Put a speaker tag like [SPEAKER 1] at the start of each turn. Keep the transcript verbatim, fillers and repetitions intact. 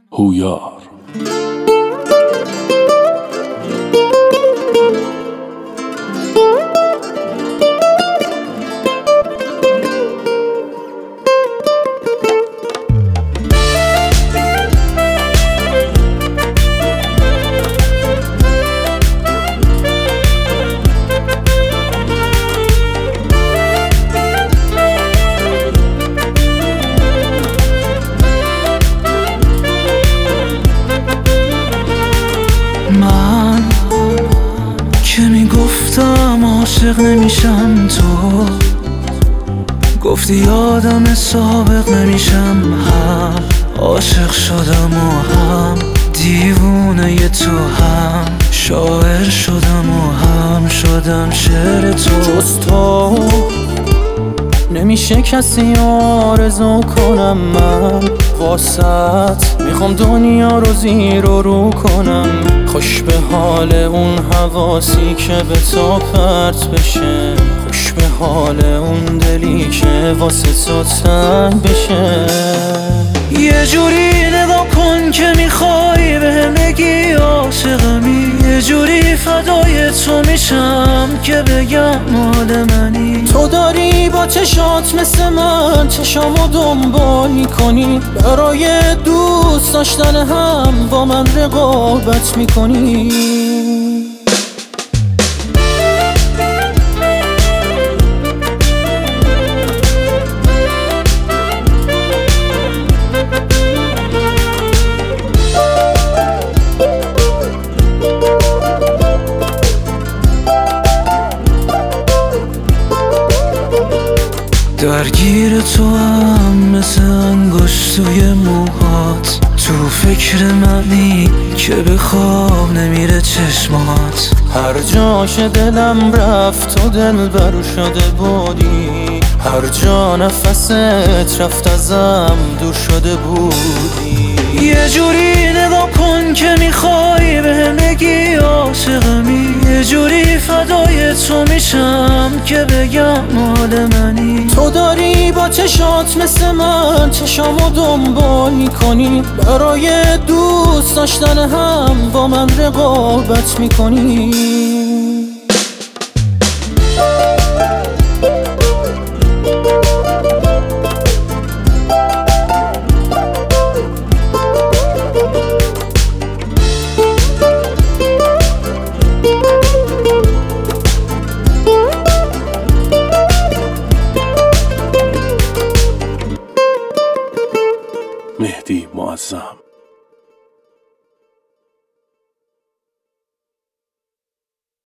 [SPEAKER 1] هویار.
[SPEAKER 2] من که میگفتم عاشق نمیشم، تو گفتی یادم سابق نمیشم. هم عاشق شدم و هم دیوونه تو، هم شاعر شدم و هم شدم شعر تو. جز تو نمیشه کسی آرزو کنم، من واسط میخوام دنیا رو زیر و رو کنم. خوش به حال اون حواسی که به تو پرت بشه، خوش به حال اون دلی که واسه تو تنگ بشه. یه جوری نگاه کن که میخوای بهم بگی عاشقمی، یه جوری فدای تو میشم که بگم مال منی. تو داری با چشات مثل من چشامو دنبال میکنی، برای دوست داشتن هم با من رقابت میکنی. درگیر تو هم مثل انگشت توی موهات، تو فکر منی که به خواب نمیره چشمات. هر جاش دلم رفت تو دل برو شده بودی، هر جا نفست رفت ازم دور شده بودی. یه جوری نگاه کن که میخوای بهم بگی عاشقمی، یه جوری فدای تو میشم که بگم مال منی. تو داری با چشات مثل من چشامو دنبال میکنی، برای دوست داشتن هم با من رقابت میکنی.
[SPEAKER 1] مهدی معظم.